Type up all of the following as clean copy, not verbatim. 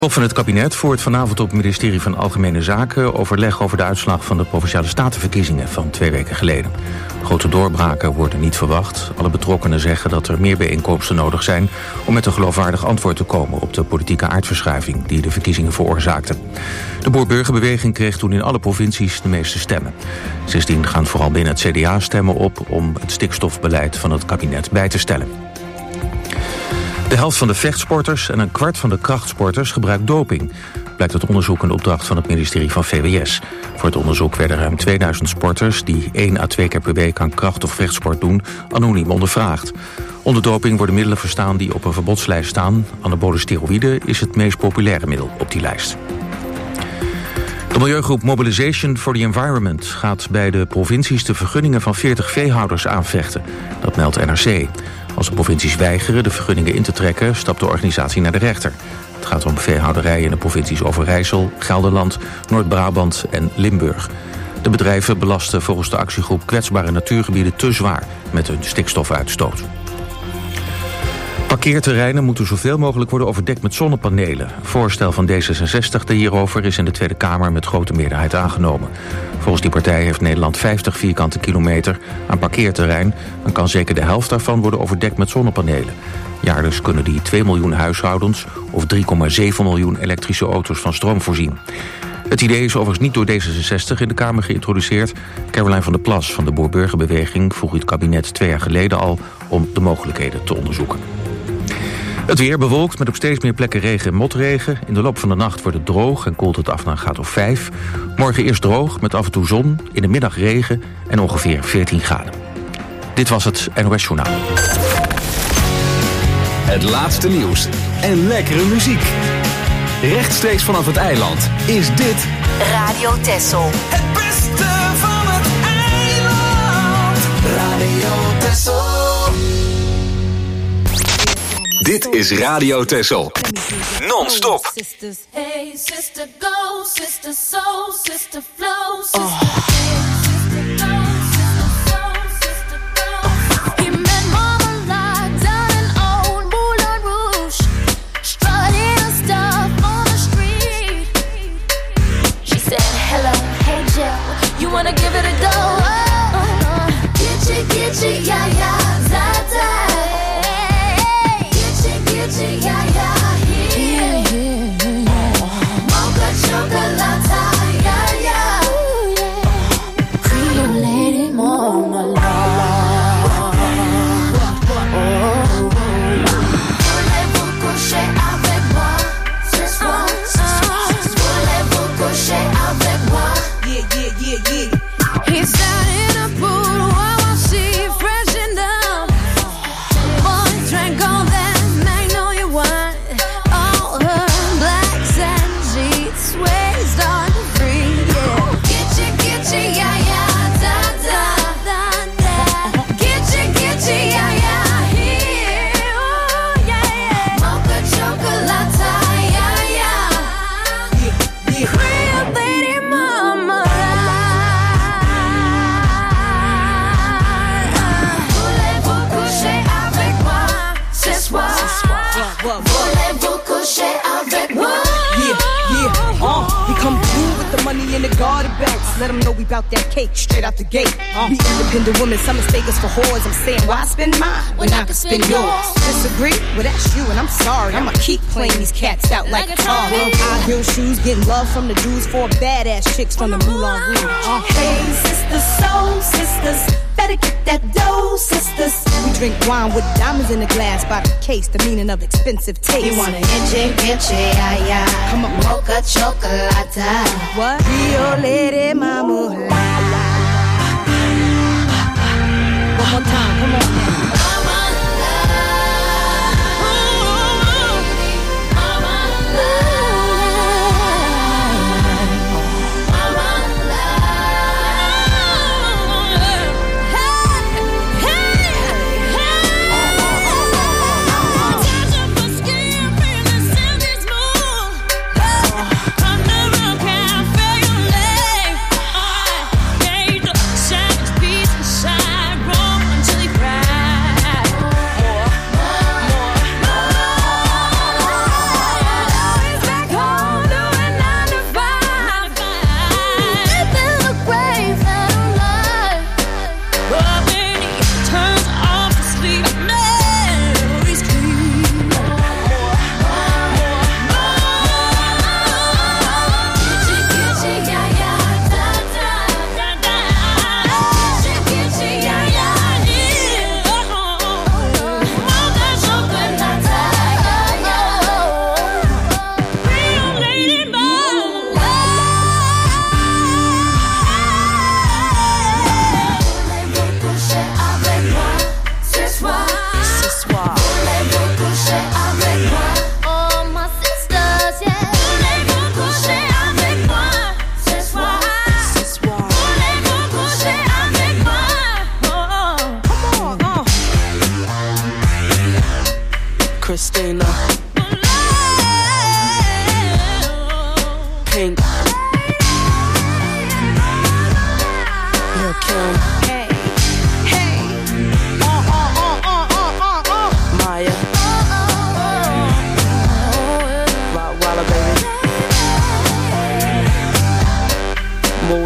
Top van het kabinet voert vanavond op het ministerie van Algemene Zaken overleg over de uitslag van de Provinciale Statenverkiezingen van 2 weken geleden. Grote doorbraken worden niet verwacht. Alle betrokkenen zeggen dat er meer bijeenkomsten nodig zijn om met een geloofwaardig antwoord te komen op de politieke aardverschuiving die de verkiezingen veroorzaakte. De boer-burgerbeweging kreeg toen in alle provincies de meeste stemmen. Sindsdien gaan vooral binnen het CDA stemmen op om het stikstofbeleid van het kabinet bij te stellen. De helft van de vechtsporters en een kwart van de krachtsporters gebruikt doping, blijkt uit onderzoek en opdracht van het ministerie van VWS. Voor het onderzoek werden ruim 2000 sporters die 1 à 2 keer per week aan kracht- of vechtsport doen, anoniem ondervraagd. Onder doping worden middelen verstaan die op een verbodslijst staan. Anabole steroïden is het meest populaire middel op die lijst. De milieugroep Mobilization for the Environment gaat bij de provincies de vergunningen van 40 veehouders aanvechten. Dat meldt NRC. Als de provincies weigeren de vergunningen in te trekken, stapt de organisatie naar de rechter. Het gaat om veehouderijen in de provincies Overijssel, Gelderland, Noord-Brabant en Limburg. De bedrijven belasten volgens de actiegroep kwetsbare natuurgebieden te zwaar met hun stikstofuitstoot. Parkeerterreinen moeten zoveel mogelijk worden overdekt met zonnepanelen. Een voorstel van D66 hierover is in de Tweede Kamer met grote meerderheid aangenomen. Volgens die partij heeft Nederland 50 vierkante kilometer aan parkeerterrein en kan zeker de helft daarvan worden overdekt met zonnepanelen. Jaarlijks kunnen die 2 miljoen huishoudens of 3,7 miljoen elektrische auto's van stroom voorzien. Het idee is overigens niet door D66 in de Kamer geïntroduceerd. Caroline van der Plas van de Boer-Burgerbeweging vroeg het kabinet 2 jaar geleden al om de mogelijkheden te onderzoeken. Het weer bewolkt met op steeds meer plekken regen en motregen. In de loop van de nacht wordt het droog en koelt het af naar een graad of 5. Morgen eerst droog met af en toe zon, in de middag regen en ongeveer 14 graden. Dit was het NOS Journaal. Het laatste nieuws en lekkere muziek. Rechtstreeks vanaf het eiland is dit Radio Texel. Het beste van het eiland. Radio Texel. Dit is Radio Texel. Non-stop. Hey, sister, go, sister, soul, sister, flow, sister, sister, go, sister, soul, sister, go. He met Mama locked down in old Moulin Rouge, strutting her stuff on the street. She said, hello, hey Joe, you wanna give it a go? Get you, yeah, yeah, za-za. Yeah, yeah, yeah. Mocha chocolate, yeah, yeah. Creole lady, mama, voulez-vous coucher avec moi ce soir? Voulez-vous coucher avec moi? Yeah, yeah, yeah, yeah. He sat in a pool while she freshened up. Boy drank all that. In the garden bags, let them know we bout that cake straight out the gate. Be independent women, some mistake us for whores. I'm saying, why spend mine when I can spend yours? Disagree? Well, that's you, and I'm sorry. I'ma keep playing these cats out like a car. High heel shoes, getting love from the dudes, 4 badass chicks from the Moulin Rouge. Hey, sisters, soul sisters, better get that dough, sisters. We drink wine with diamonds in the glass by the case, the meaning of expensive taste. You wanna inche, yeah, yeah. Come on, mocha chocolate. What? Rio lady, mama. One more time, come on now. Savage beast inside, roll until he cries.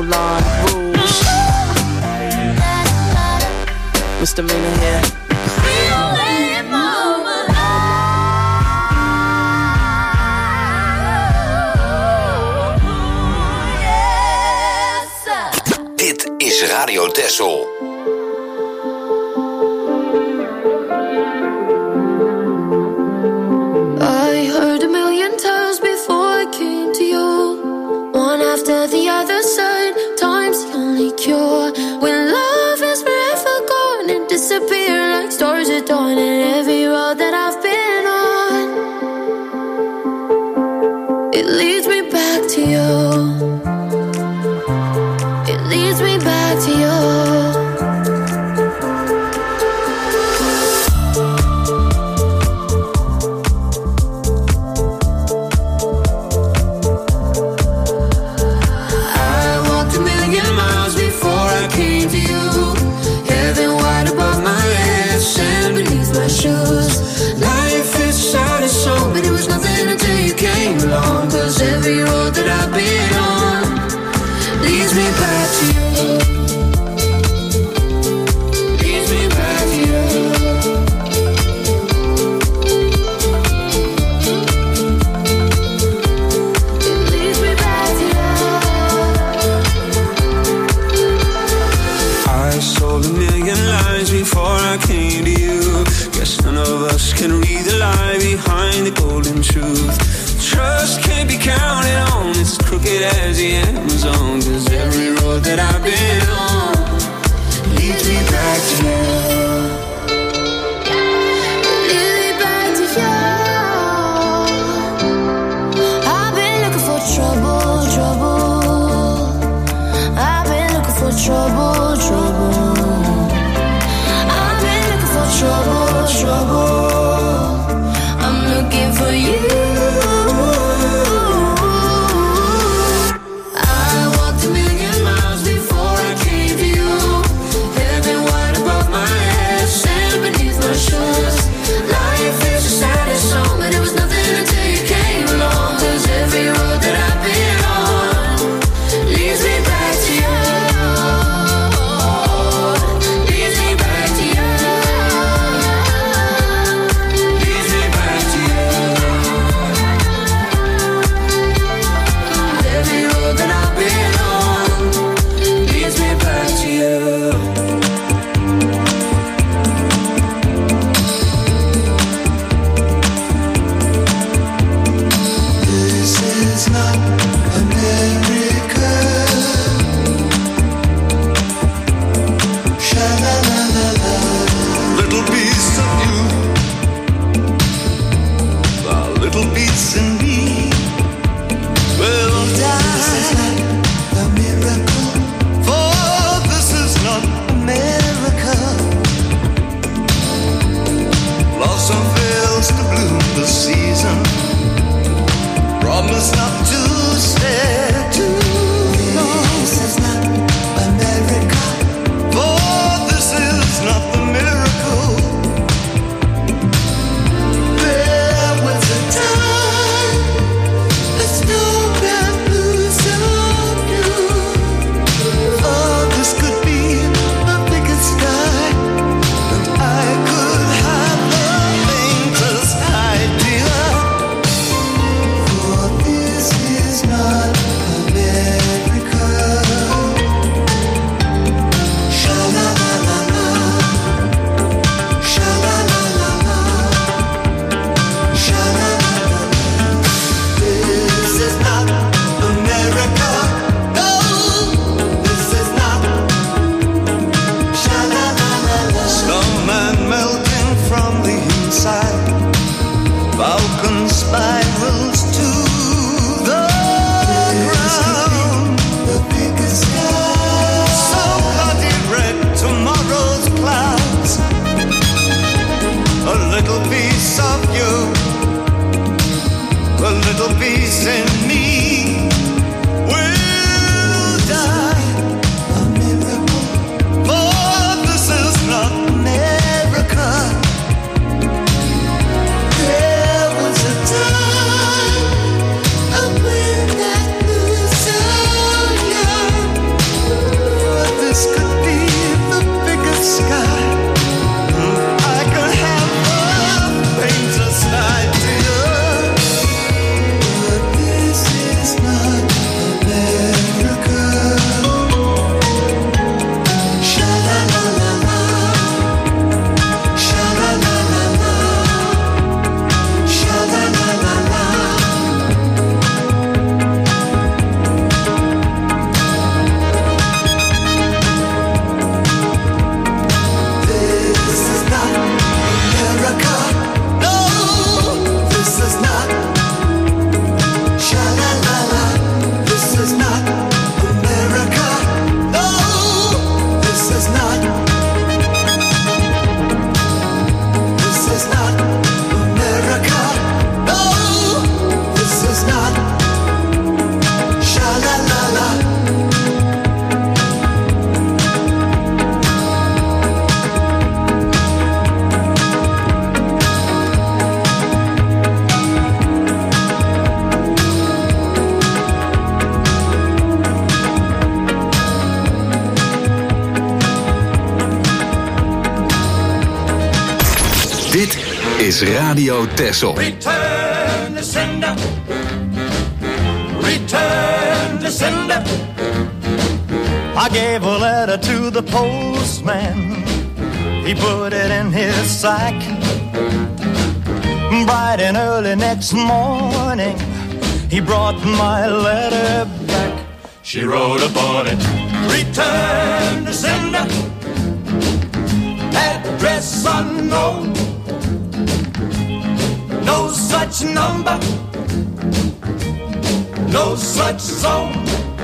line rules. Misdemeanor here. Dit is Radio Texel. I heard a million times before I came to you. One after the other side, time's the only cure. When love is forever gone and disappear like stars at dawn. And every road that I've been on, it leads me back to you. It leads me back to you. Life is sad and so, but it was nothing until you came along. Cause every road that I've been on leads me back to you. Leads me back to you. It leads me back to you. I sold a million lies before I came to you. Guess none of us can read the lie behind the golden truth. Trust can't be counted on, it's as crooked as the Amazon. Cause every road that I've been on leads me back to you. Leads me back to you. I've been looking for trouble, trouble. I've been looking for trouble, trouble. I've been looking for trouble, trouble. I'm looking for you. is Radio Texel. Return to sender. Return to sender. I gave a letter to the postman. He put it in his sack. Bright and early next morning, he brought my letter back. She wrote upon it, return to sender. Address unknown. No such number. No such zone.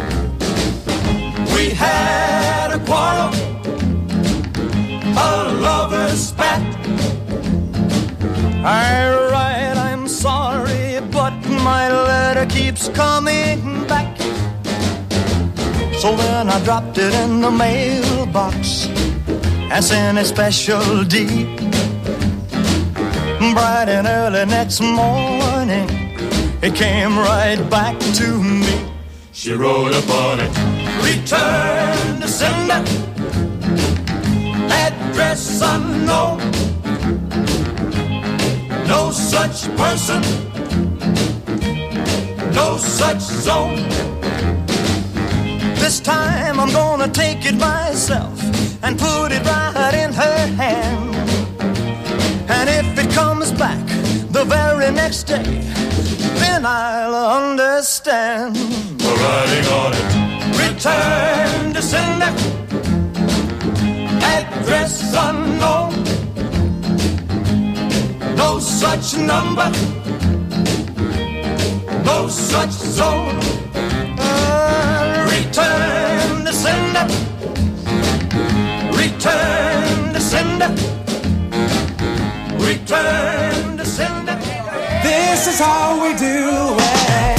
We had a quarrel, a lover's spat. I write, I'm sorry, but my letter keeps coming back. So then I dropped it in the mailbox and sent a special deed. Bright and early next morning, it came right back to me. She wrote upon it, return to sender. Address unknown. No such person. No such zone. This time I'm gonna take it myself and put it right in her hand. And if it comes back the very next day, then I'll understand. The writing on it, return to sender. Address unknown. No such number. No such zone. Return to sender. Return to sender. Return to sender. This is how we do it.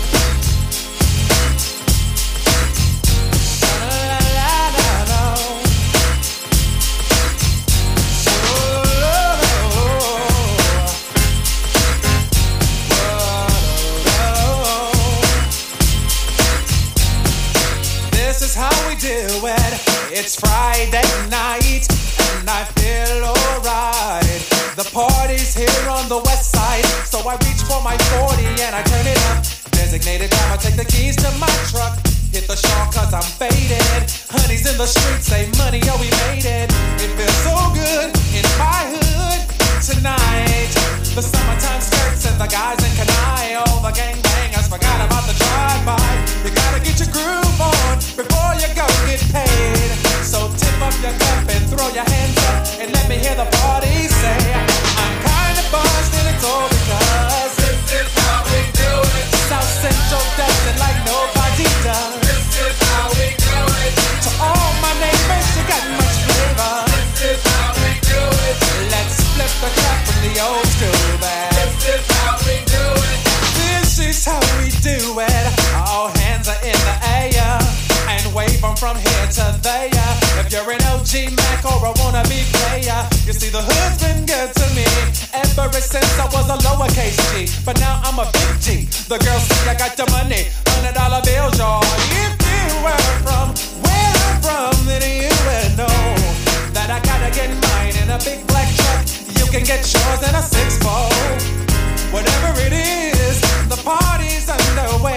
This is how we do it. It's Friday night and I feel alright. The party's here on the west side, so I reach for my 40 and I turn it up. Designated time, I take the keys to my truck. Hit the shop cause I'm faded. Honey's in the streets, say money, oh we made it. It feels so good in my hood tonight. The summertime skirts and the guys in Kanai. All the gangbangers forgot about the drive-by. You gotta get your groove on before you go get paid. So tip up your cup and throw your hands up and let me hear the party say, I'm kinda buzzed and it's all because this is how we do it. South Central does it like nobody does. This is how we do it. To all my neighbors, you got much flavor. This is how we do it. Let's flip the crap from the old school back. This is how we do it. This is how we do it. All hands are in the air and wave them from here to there. If you're an OG Mac or a wannabe player, you see the hood's been good to me ever since I was a lowercase G. But now I'm a big G. The girls see I got the money, $100 bills, y'all. If you were from where I'm from, then you would know that I gotta get mine in a big black truck. You can get yours in a 6-4. Whatever it is, the party's underway.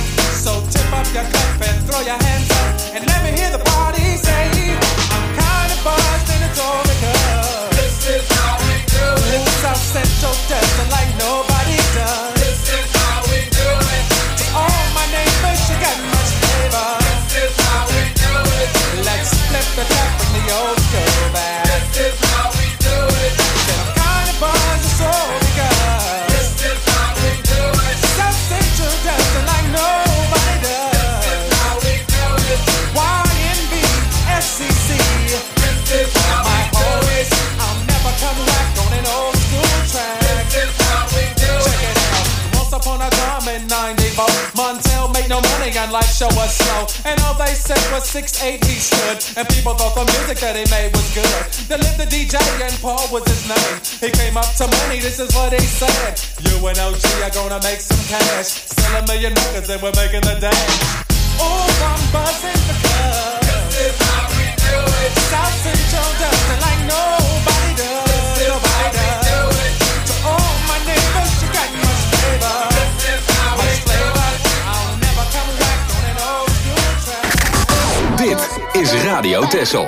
So tip up your cup and throw your hands up and let me hear the party say, I'm kinda buzzed and it's all because this is how we do it. South Central does it like nobody does. This is how we do it. To all my neighbors, you got much flavor. This is how we do it. Let's flip the tap from the old school back. This is how we do it. Said I'm kinda buzzed, it's all because this is how we do it. South Central does it like nobody does. YNB, SCC. This is how we do it. I'll never come back on an old school track. This is how we do it. Check it out. Once upon a time in 94, Montel made no money and life show was slow. And all they said was 6'8" he stood. And people thought the music that he made was good. They lived the DJ and Paul was his name. He came up to money, this is what he said. You and OG are gonna make some cash. Sell $1 million and we're making the dash. Oh, I'm buzzing because this is how we do it. South Central does it like nobody does. This is nobody how does. We do it. To is Radio Texel.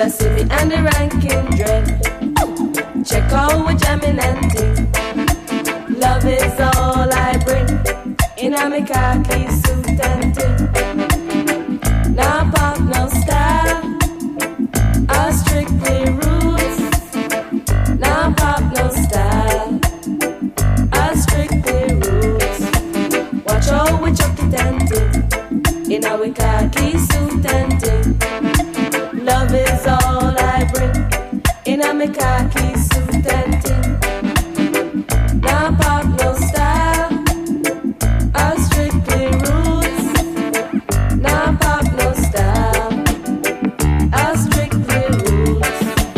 and the ranking dread. Check out what jamming and ting. my khaki suit and tin. Now pop no style, I strictly roots. Now pop no style, I strictly roots.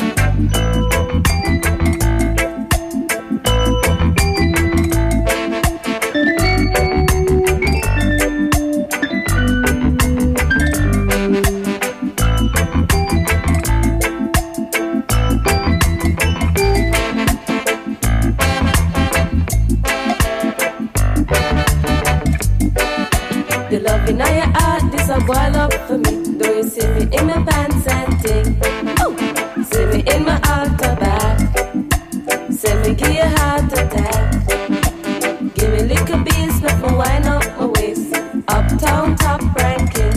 The love in your heart, this a boil up for me. Do you see me in my pants and ting? Ooh. See me in my altar back. See me give you heart attack. Give me little beats, make me wind up my waist. Uptown top ranking.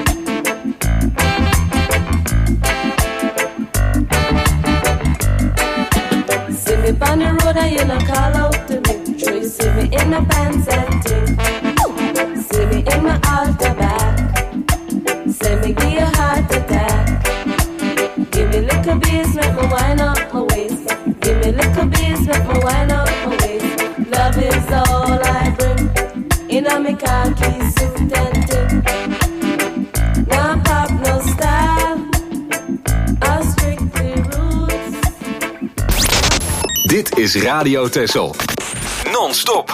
See me on the road and you no call out to me. Sure you see me in my pants and ting. See me in my altar back. Say me give you heart attack. Give me little beats, make me wind up my waist. Give me little beats, make me wind up my waist. Love is all I bring. In a me khaki suit and tin. Now pop no style, I strictly roots. Dit is Radio Texel. Non-stop.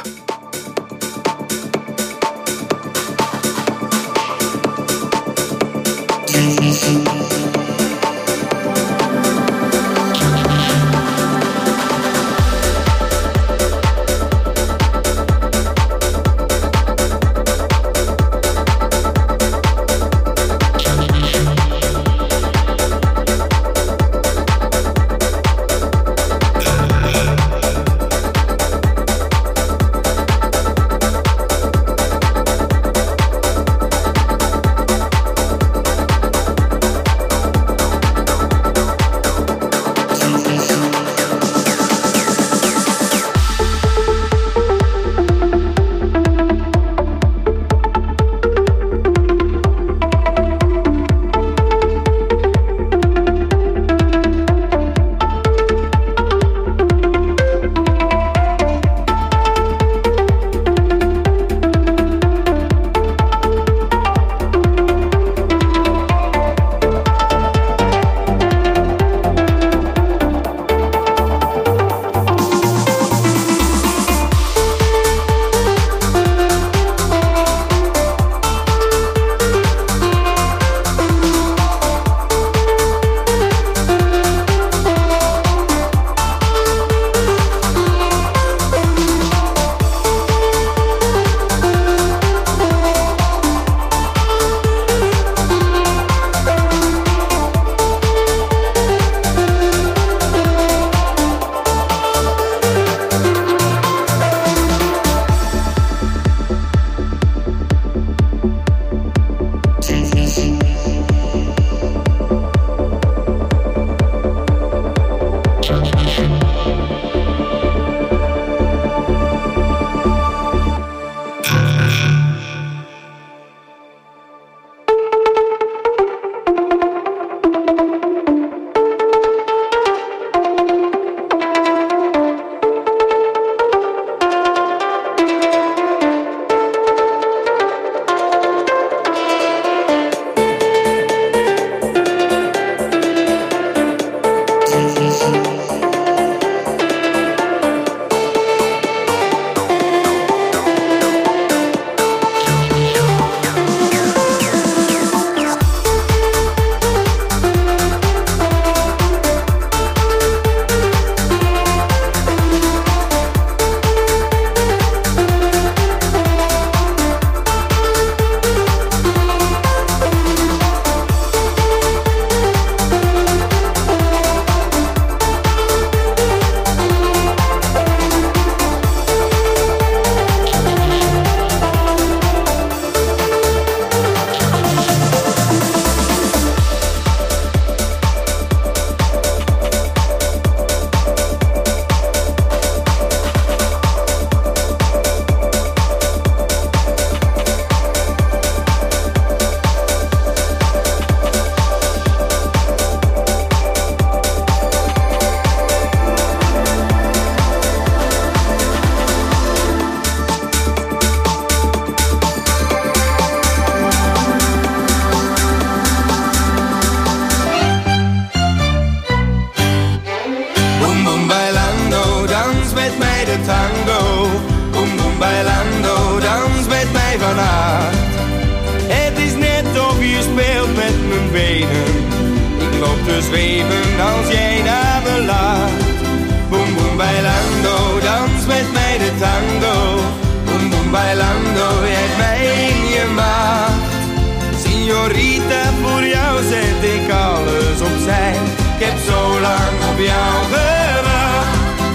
de tango. Boom boom bailando, dans met mij vanavond. Het is net of je speelt met mijn benen. Ik loop te zweven als jij naar me laat. Boom boom bailando, dans met mij de tango. Boom boom bailando, jij hebt mij in je macht. Signorita, voor jou zet ik alles opzij. Ik heb zo lang op jou gewacht.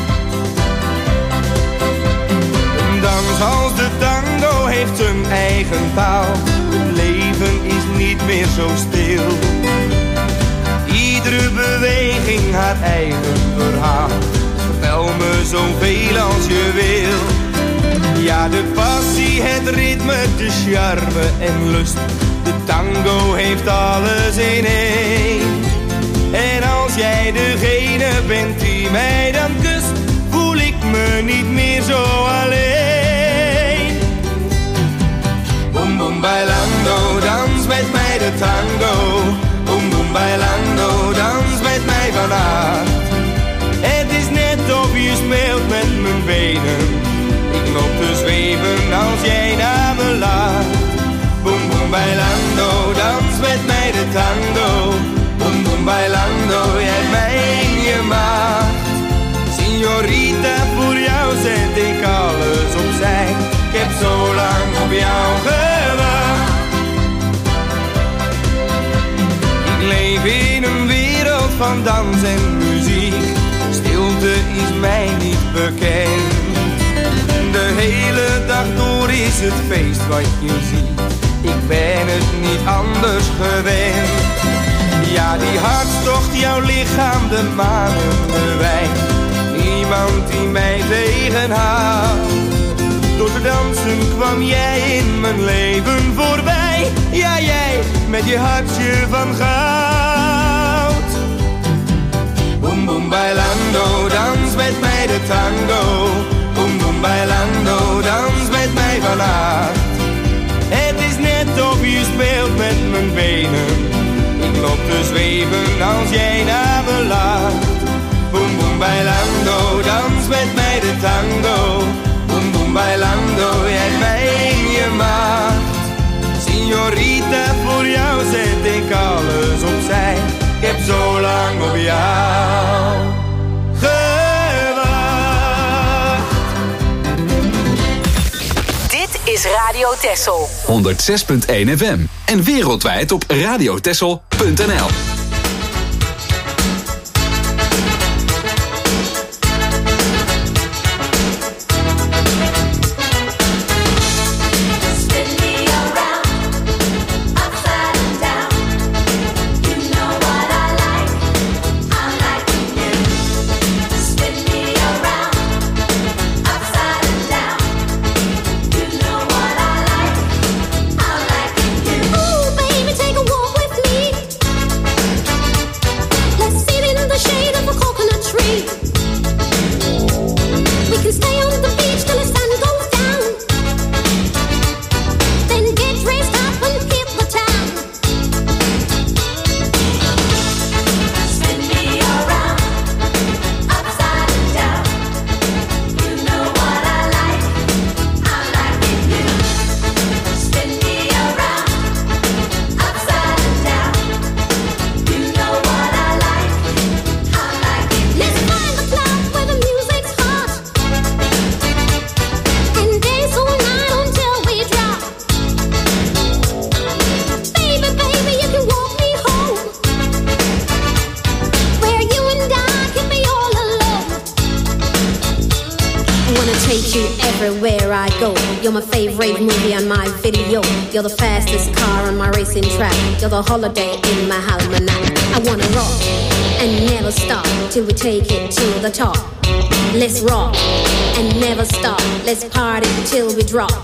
Een dans als de tango heeft zijn eigen taal. Het leven is niet meer zo stil. Iedere beweging haar eigen verhaal. Vertel me zoveel als je wil. Ja, de passie, het ritme, de charme en lust. De tango heeft alles in één. En als jij degene bent die mij dan kust, voel ik me niet meer zo alleen. Boom boom bailando, dans met mij de tango. Boom boom bailando, dans met mij vanavond. Het is net of je speelt met mijn benen. Ik loop te zweven als jij naar me laat. Boom boom bailando, dans met mij de tango. Boom boom bailando, jij hebt mij in je macht. Signorita, voor jou zet ik alles opzij. Ik heb zo lang op jou gewacht. Ik leef in een wereld van dans en muziek. Stilte is mij niet bekend. De hele dag door is het feest wat je ziet. Ik ben het niet anders gewend. Ja, die hartstocht, jouw lichaam, de manen, de wijn. Niemand die mij tegenhoudt. Door te dansen kwam jij in mijn leven voorbij. Ja, jij met je hartje van goud. Boom boom bailando, dans met mij de tango. Boom boom bailando, dans met mij vanavond. Het is net of je speelt met mijn benen. Ik loop te zweven als jij naar me laat. Boom boom bailando, dans met mij de tango. Boom boom bailando, jij hebt mij in je macht. Signorita, voor jou zet ik alles opzij. Ik heb zo lang op jou gewacht. Dit is Radio Texel 106.1 FM en wereldwijd op radiotexel.nl. You're my favorite movie on my video. You're the fastest car on my racing track. You're the holiday in my almanac. I wanna rock and never stop till we take it to the top. Let's rock and never stop. Let's party till we drop.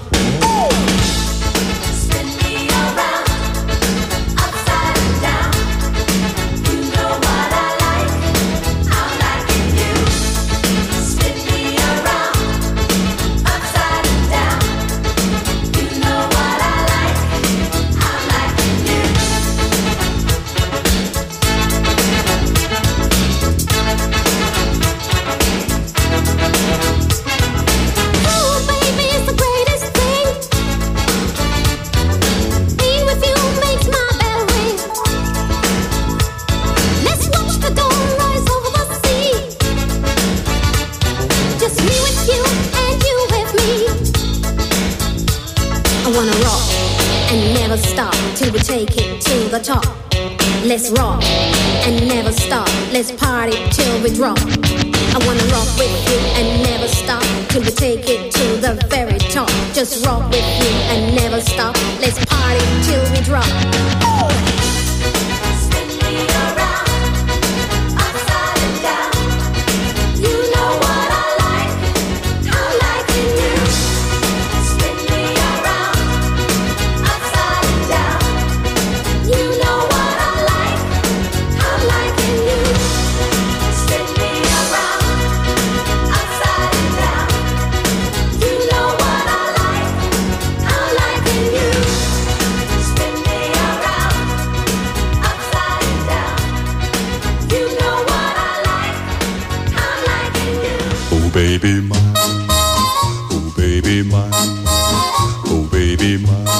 stop till we take it to the top. Let's rock and never stop. Let's party till we drop. I wanna rock with you and never stop till we take it to the very top. Just rock with you and never stop. Let's party till we drop. Oh! Spin me around, upside and down. You know what I like, I'm liking you. Spin me around, upside and down. You know what I like, I'm liking you. Spin me around, upside and down. You know what I like, I'm liking you. Spin me around, upside and down. You know what I like, I'm liking you. Oh baby mine, oh baby mine, oh baby mine,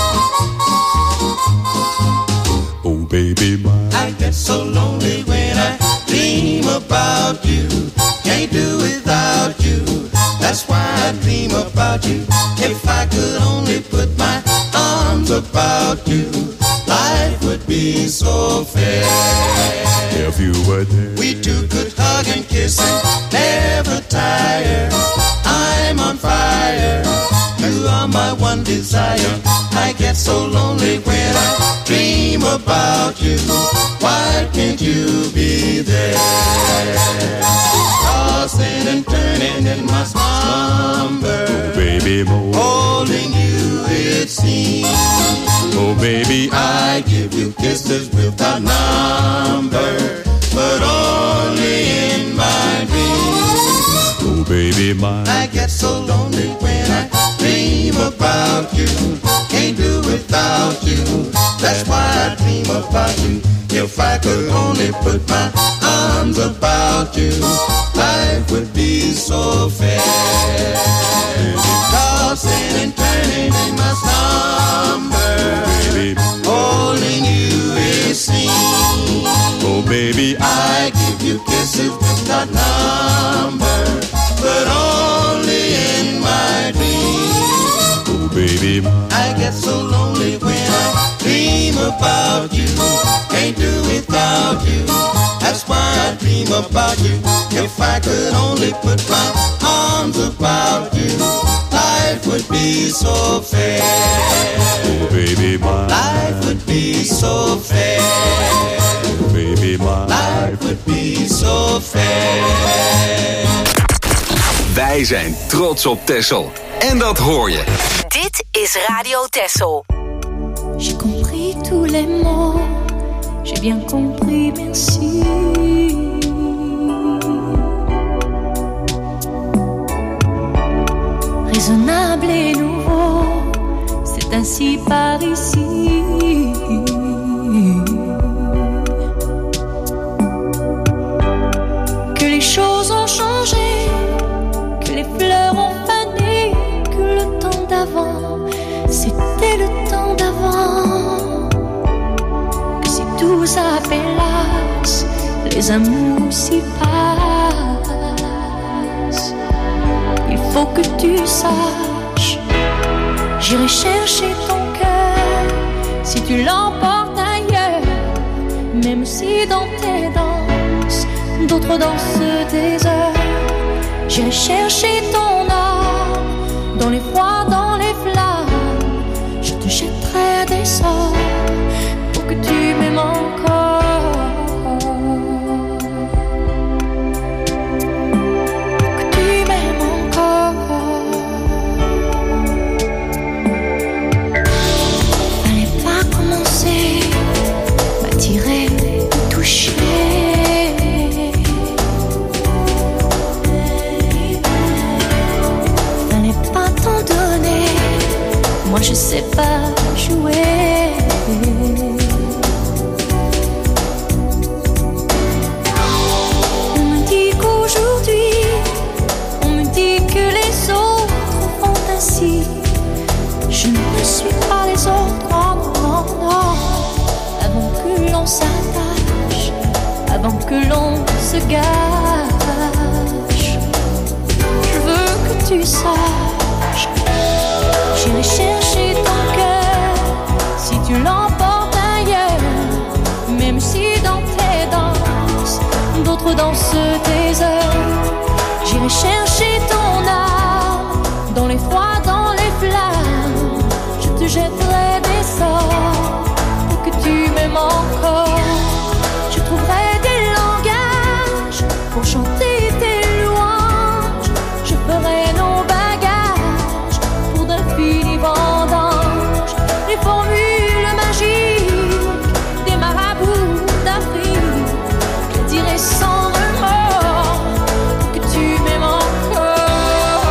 oh baby mine. I get so lonely when I dream about you. Can't do without you. That's why I dream about you. If I could only put my arms about you, life would be so fair. If you were there, we two could hug and kiss and never tire. I'm on fire. You are my one desire. I get so lonely when I dream about you. Why can't you be there? Tossing and turning in my slumber. oh baby more, Holding you it seems. oh baby I give you kisses without number, but only in my dreams. oh baby mine. I get so lonely when I dream about you. Can't do without you. That's why I dream about you. If I could only put my arms about you, life would be so fair. Tossing and turning in my slumber, holding you it seems. Oh baby, I give you kisses without number, but only in my dreams. oh baby mine. I get so lonely when I dream about you. Can't do without you. That's why I dream about you. If I could only put my arms about you, life would be so fair. Oh baby mine. Life would be so fair. Oh baby mine. Life would be so fair. Wij zijn trots op Texel. En dat hoor je. Dit is Radio Texel. J'ai compris tous les mots, j'ai bien compris, merci. Raisonnable et nouveau, c'est ainsi par ici. Que les choses ont changé, que les fleurs ont fané, que le temps d'avant, c'était le temps d'avant. Que si tout s'appelasse, les amours s'y passent. Il faut que tu saches, j'irai chercher ton cœur si tu l'emportes ailleurs. Même si dans tes danses, d'autres dansent des heures. J'irai chercher ton âme dans les froids, dans les flammes. Je te jetterai des sorts pour que tu m'aimes encore. Pour que tu m'aimes encore. Fallait pas commencer, m'attirer, me toucher. Moi je sais pas jouer. On me dit qu'aujourd'hui, on me dit que les autres font ainsi. Je ne suis pas les autres, non, non, non. Avant que l'on s'attache, avant que l'on se gâche, je veux que tu saches. J'irai chercher ton cœur si tu danse tes heures. J'irai chercher ton âme dans les froids, dans les flammes. Je te jetterai des sorts pour que tu m'aimes encore. Je trouverai des langages pour chanter tes louanges. Je ferai nos bagages pour d'infinis vendanges. Les formules magiques des marabouts d'Afrique, je dirai sans remords que tu m'aimes encore.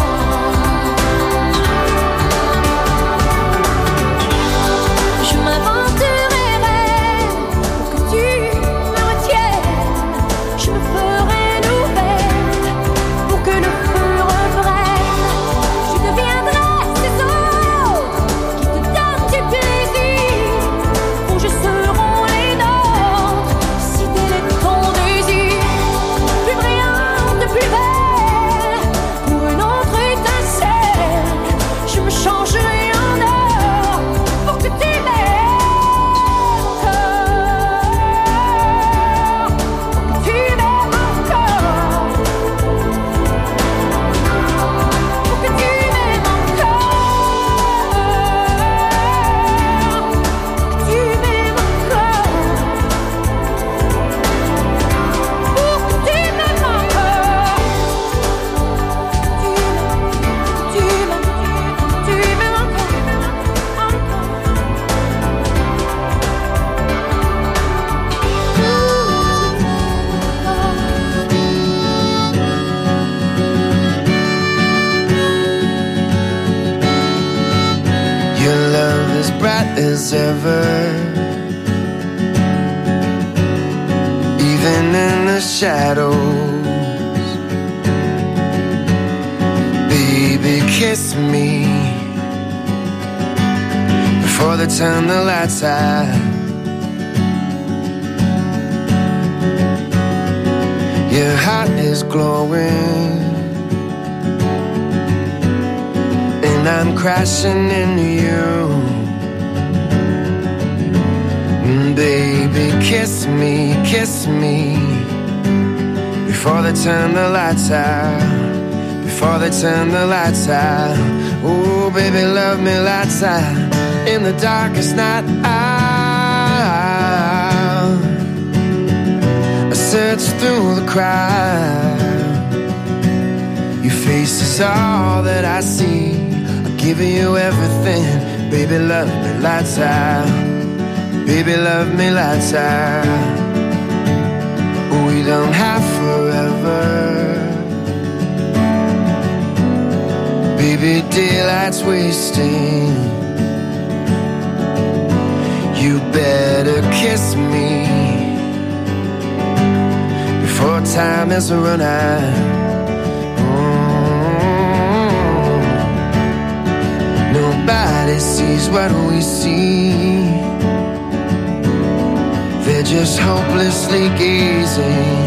Je m'inventerai rêve pour que tu me retiennes. Je me ferai nouvelle pour que le feu reprenne. Je deviendrai ces autres qui te donnent du plaisir. Pour je seront les nôtres si tel est ton désir. Plus brillante, plus belle, pour une autre étincelle. Je me changerai en or pour que tu m'aimes encore. Pour que tu m'aimes encore. Pour que tu m'aimes encore. Pour que tu m'aimes encore. Pour que tu m'aimes encore. Tu m'aimes encore. Your love is bright as ever, even in the shadows. Baby, kiss me before they turn the lights out. Your heart is glowing, and I'm crashing into you. Baby, kiss me before they turn the lights out. Before they turn the lights out. Oh, baby, love me lights out in the darkest night out. I search through the crowd. Your face is all that I see. I'll give you everything. Baby, love me lights out. Baby, love me lights out. We don't have forever. Baby, daylight's wasting. You better kiss me before time has run out. Nobody sees what we see. They're just hopelessly gazing.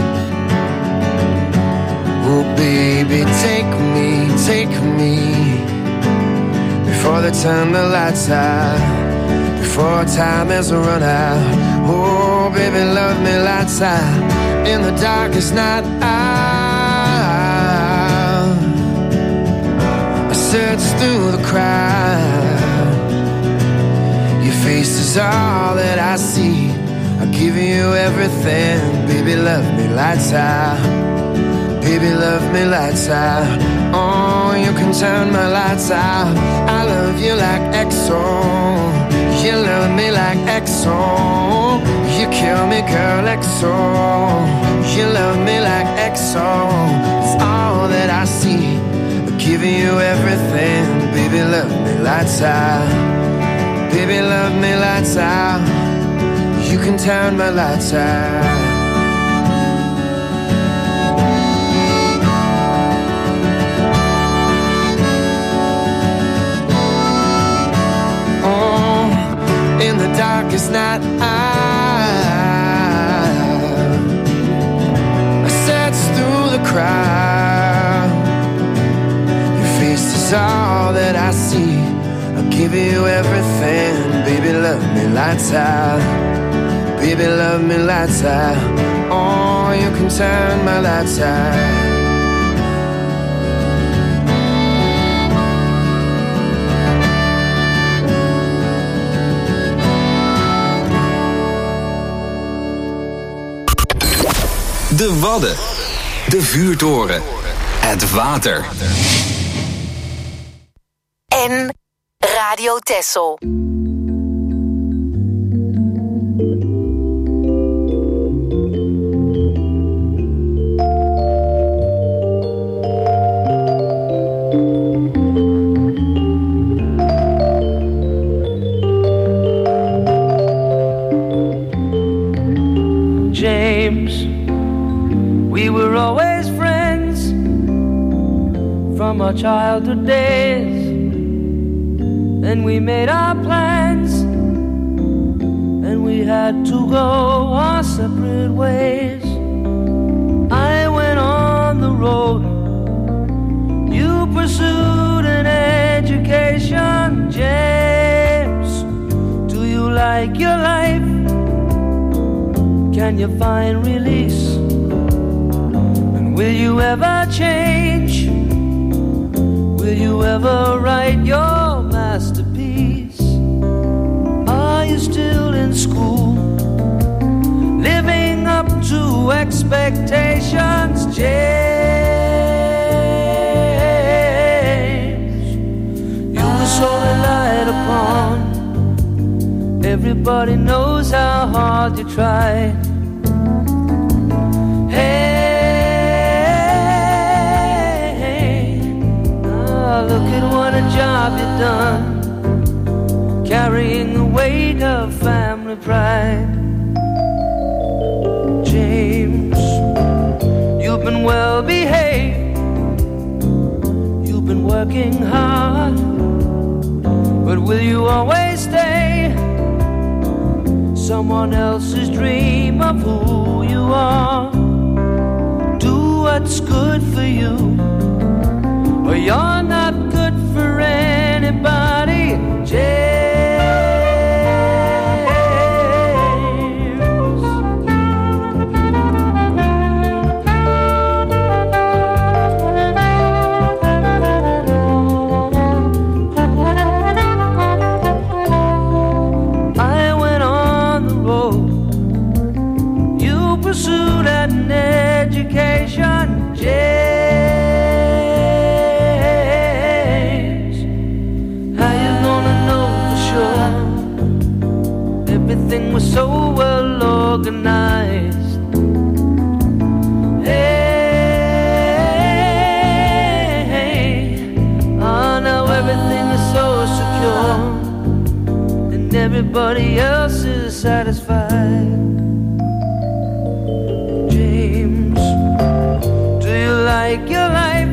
Oh, baby, take me before they turn the lights out. Before time has run out. Oh, baby, love me lights out in the darkest night out. I search through the crowd. Your face is all that I see. I'll give you everything. Baby, love me lights out. Baby, love me lights out. Oh, you can turn my lights out. I love you like XO. You love me like XO. You kill me, girl, XO. You love me like XO. It's all that I see. I'm giving you everything. Baby, love me lights out. Baby, love me lights out. You can turn my lights out. In the darkest night I search through the crowd. Your face is all that I see. I'll give you everything. Baby, love me lights out. Baby, love me lights out. or you can turn my lights out. De Wadden, de vuurtoren, het water. En Radio Texel. James, we were always friends from our childhood days. Then we made our plans and we had to go our separate ways. I went on the road, you pursued an education. James, do you like your life? Can you find release? And will you ever change? Will you ever write your masterpiece? Are you still in school, living up to expectations? James, you were so relied upon. Everybody knows how hard you tried. Look at what a job you've done, carrying the weight of family pride. James, you've been well behaved, you've been working hard, but will you always stay someone else's dream of who you are? Do what's good for you, or you're not good for anybody, James. I went on the road, you pursued an education, James. Everything was so well organized. Hey, oh, now everything is so secure, and everybody else is satisfied. James, do you like your life?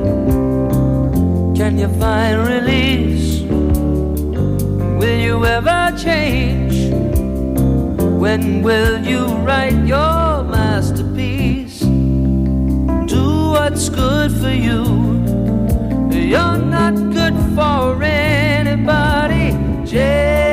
Can you find release? Will you ever change? When will you write your masterpiece? Do what's good for you. You're not good for anybody, James.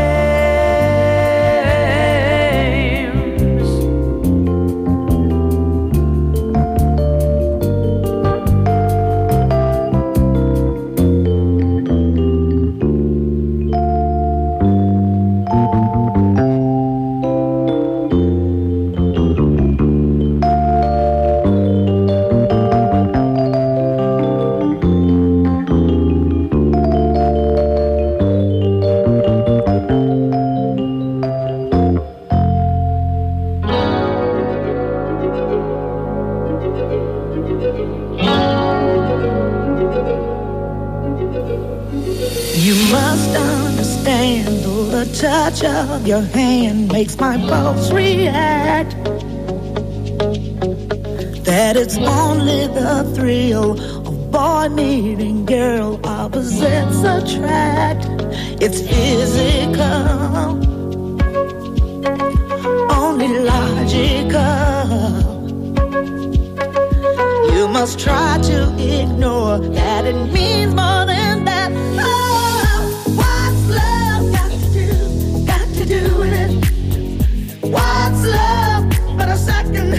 Touch of your hand makes my pulse react. That it's only the thrill of boy meeting girl, opposites attract. It's physical, only logical. You must try to ignore that it means more than that. Oh, what's love got to do with it? What's love but a second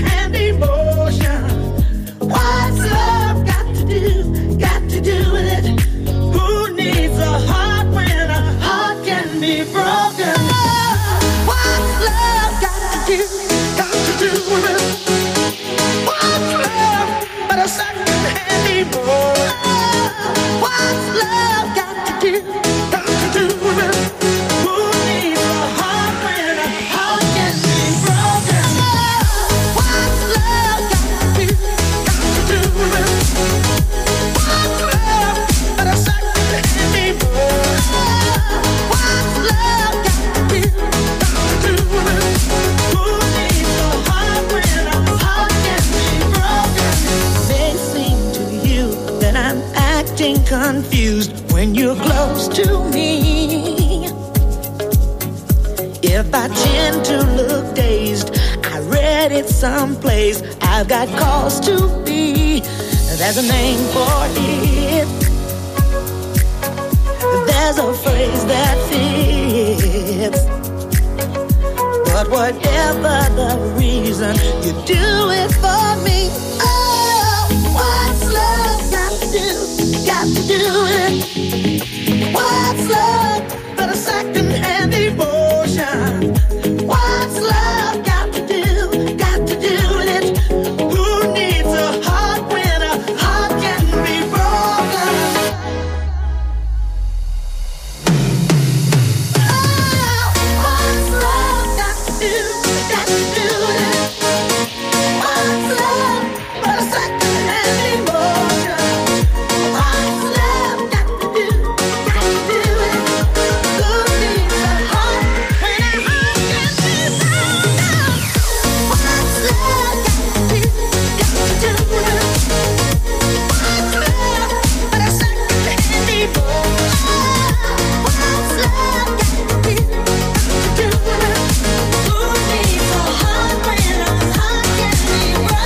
a second-hand emotion. What's love got to do with it? Who needs a heart when a heart can be broken? What's love got to do with it? What's love but a second-hand emotion? What's love got to do with it? Who needs a heart when a heart can be broken? May seem to you that I'm acting confused when you're close to me. If I tend to look dazed, I read it someplace. I've got cause to be. There's a name for it. There's a phrase that fits. But whatever the reason, you do it for me. Oh, what's love got to do with it? What's love but a second-hand emotion? What's love got to do with it? Who needs a heart when a heart can be broken? Oh, what's love got to do with it? What's love but a second-hand emotion? What's love got to do with it? Who needs a heart when a heart can be broken? What's love got to do with it? What's love but a second-hand emotion? What's love got to do with it? Who needs a heart when a heart can be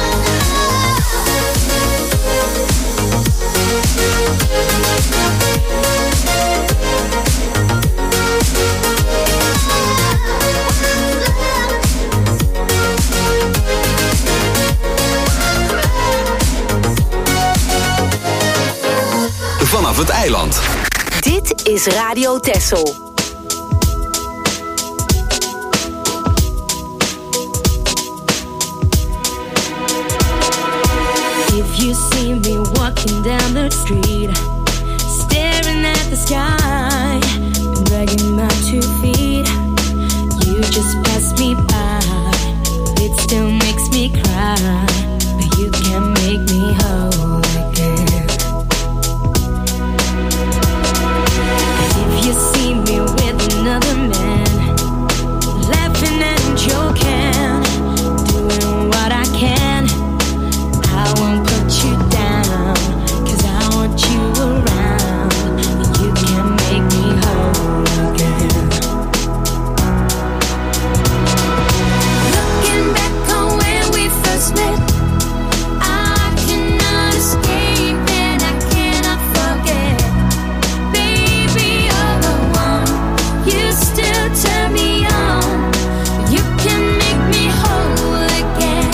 Vanaf het eiland. Dit is Radio Texel. If you see me walking down the street, staring at the sky, dragging my 2 feet, you just pass me by. It still makes me cry, but you can make me whole again. And if you see me with another man, laughing and joking, doing what I can, I won't put you down, 'cause I want you around. You can make me whole again. Looking back on when we first met, I cannot escape and I cannot forget. Baby, you're the one. You still turn me on. You can make me whole again.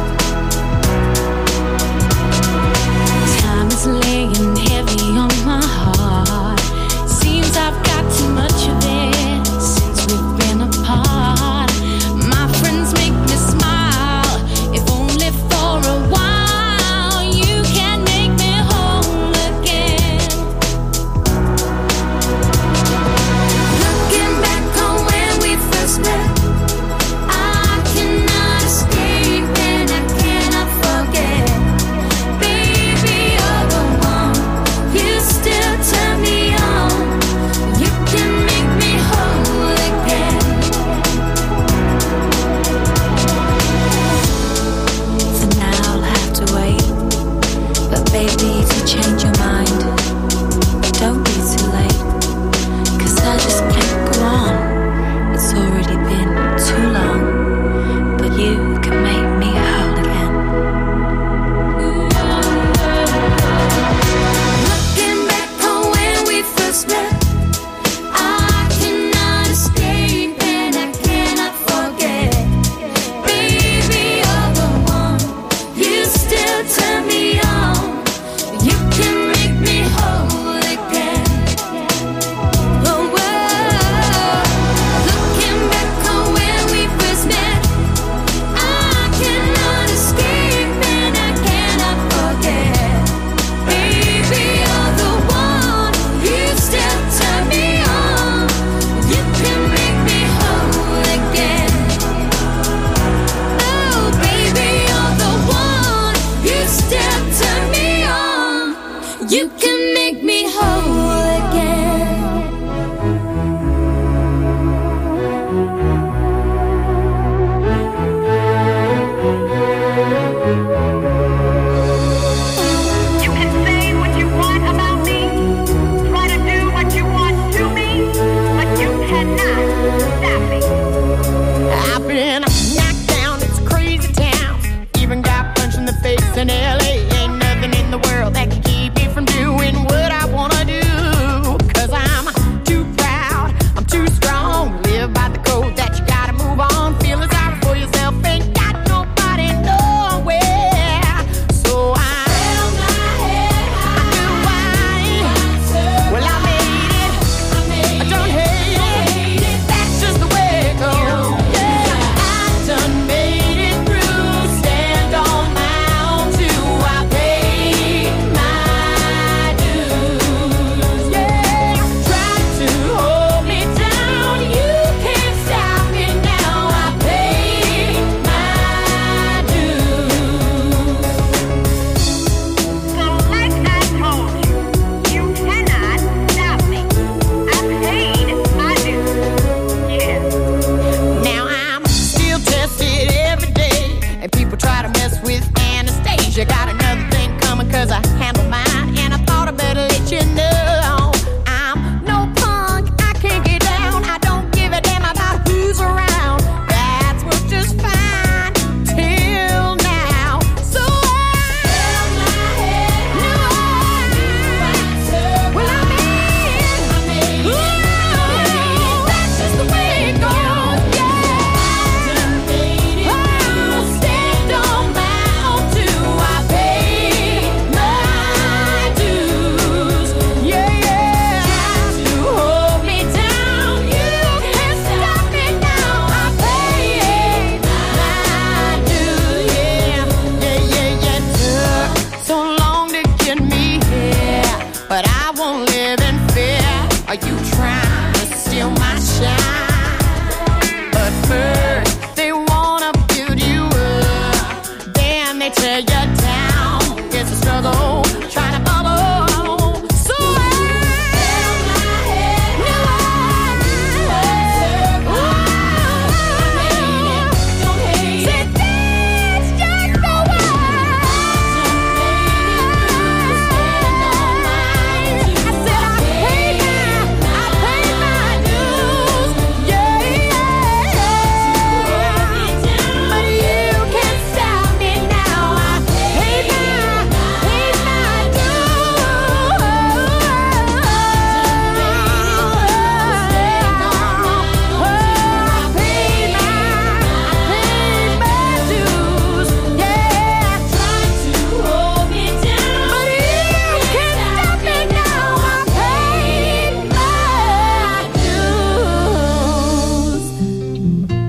Time is laying heavy on my heart. Seems I've got too much of it since we've been apart. My friends make me smile, if only for a while. You can make me whole again. Looking back on when we first met, I cannot escape and I cannot forget. Baby, you're the one. You still turn me on. You can make me whole again. For now I'll have to wait, but baby, if you change your mind, don't be too late, 'cause I just can't go on. It's already been too long, but you can make me whole again. Looking back on when we first met, I cannot escape and I cannot forget. Baby, you're the one. You still turn me on. You can make me whole again. You can say what you want about me, try to do what you want to me, but you cannot stop me. I've been knocked down, it's a crazy town. Even got punched in the face in LA. Ain't nothing in the world that can keep me from doing what I wanna do. 'Cause I'm too proud, I'm too strong. Live by the code that you gotta move on. Feeling sorry for yourself, ain't got nobody nowhere. So I held my head high. Well, I made it, I don't hate it. That's just the way it goes. Yeah, I done made it through. Stand on my own too. I paid my dues. Yeah, try to hold me down. You can't stop me now. I paid my dues. So like I told you, you cannot stop me. I paid my dues. Yeah. Now I'm still tested every day, and people try to mess with Anastasia. Got another thing coming 'cause I handle mine, and I thought I better let you know. I'm no punk, I can't get down. I don't give a damn about who's around. That's what's just fine till now. So I held my head high. Well, I made it. That's just the way it goes. Yeah, stand on my own too. I paid my dues. Yeah, try to hold me down. You can't stop me now. I paid my dues. Yeah. Took so long to get me here, but I won't live in fear. Are you trying to steal my shine? But first, they wanna build you up, then they tear you down. It's a struggle, trying to bubble. So I held my head high. Don't hate it. That's just the way. I said I paid my dues. Yeah. But you can't stop me now. I paid my dues. Yeah, try to hold me down. But you can't stop me now. I paid my dues.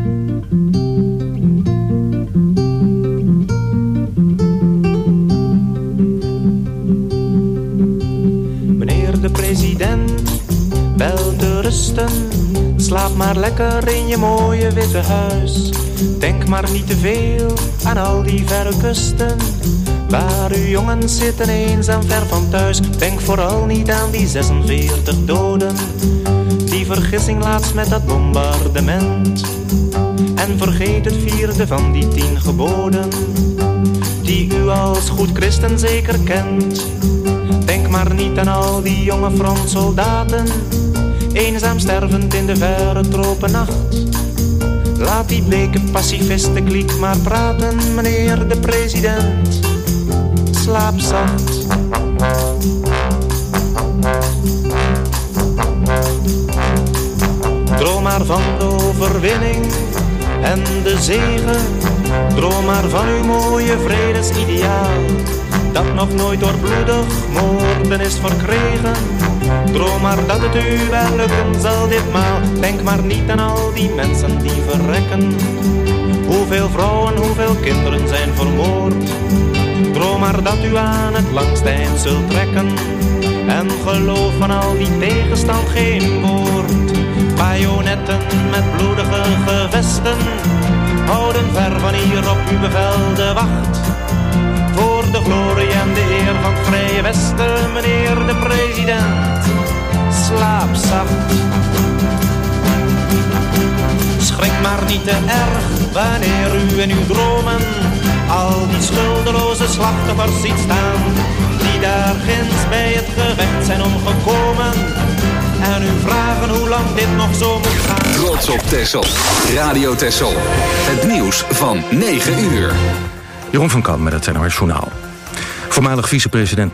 Meneer de president, wel te rusten. Slaap maar lekker in je mooie witte huis. Denk maar niet te veel aan al die verre kusten, waar uw jongens zitten eenzaam ver van thuis. Denk vooral niet aan die 46 doden, die vergissing laatst met dat bombardement. En vergeet het 4e van die 10 geboden, die u als goed christen zeker kent. Denk maar niet aan al die jonge frontsoldaten, eenzaam stervend in de verre tropennacht. Laat die bleke pacifistenkliek maar praten, meneer de president. Slaap zacht. Droom maar van de overwinning en de zegen. Droom maar van uw mooie vredesideaal, dat nog nooit door bloedig moorden is verkregen. Droom maar dat het u wel lukken zal ditmaal. Denk maar niet aan al die mensen die verrekken. Hoeveel vrouwen, hoeveel kinderen zijn vermoord. Droom maar dat u aan het langste eind zult trekken. En geloof van al die tegenstand geen woord. Bajonetten met bloedige gevesten houden ver van hier op uw bevel de wacht. Voor de glorie en de eer van het Vrije Westen, meneer niet te erg wanneer u in uw dromen al die schuldeloze slachtoffers ziet staan, die daar ginds bij het gerecht zijn omgekomen en u vragen hoe lang dit nog zo moet gaan. Trots op Texel. Radio Texel. Het nieuws van 9 uur. Jeroen van Kan met het NOS Journaal. Voormalig vicepresident